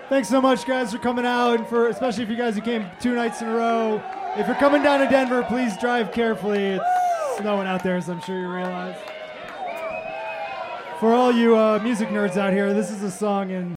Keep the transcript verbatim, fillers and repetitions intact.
Thanks so much, guys, for coming out, and for especially if you guys who came two nights in a row. If you're coming down to Denver, please drive carefully. It's snowing out there, as I'm sure you realize. For all you uh, music nerds out here, this is a song in